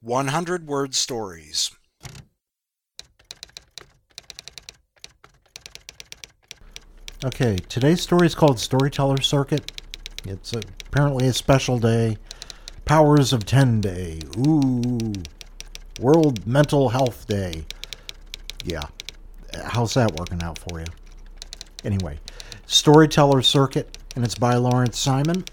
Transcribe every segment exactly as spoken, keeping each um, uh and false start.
one hundred word stories. Okay, today's story is called Storyteller Circuit. It's a, apparently a special day. Powers of ten Day. Ooh. World Mental Health Day. Yeah. How's that working out for you? Anyway, Storyteller Circuit, and it's by Lawrence Simon.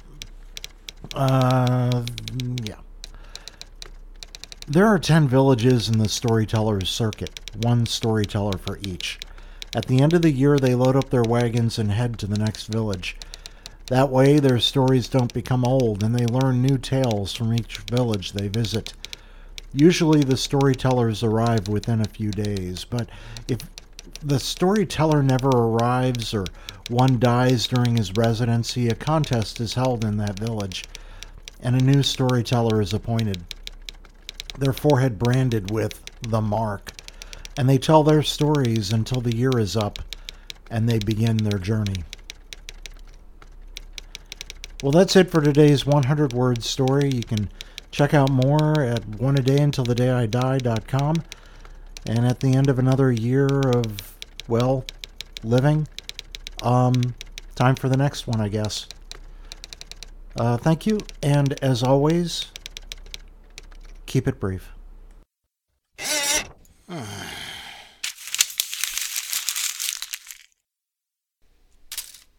Uh, yeah. There are ten villages in the Storyteller's Circuit, one storyteller for each. At the end of the year, they load up their wagons and head to the next village. That way, their stories don't become old, and they learn new tales from each village they visit. Usually, the storytellers arrive within a few days, but if the storyteller never arrives or one dies during his residency, a contest is held in that village, and a new storyteller is appointed. Their forehead branded with the mark, and they tell their stories until the year is up and they begin their journey. Well, that's it for today's one hundred word story. You can check out more at one a day until the day I die dot com. And at the end of another year of, well, living, um, time for the next one, I guess. Uh, thank you, and as always, keep it brief.